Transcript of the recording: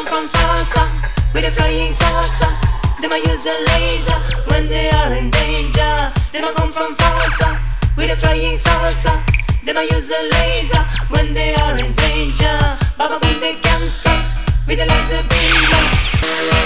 from far with a flying saucer. They might use a laser when they are in danger. They might come from far with a flying saucer. They might use a laser when they are in danger. Baba when they can strike with a laser beam.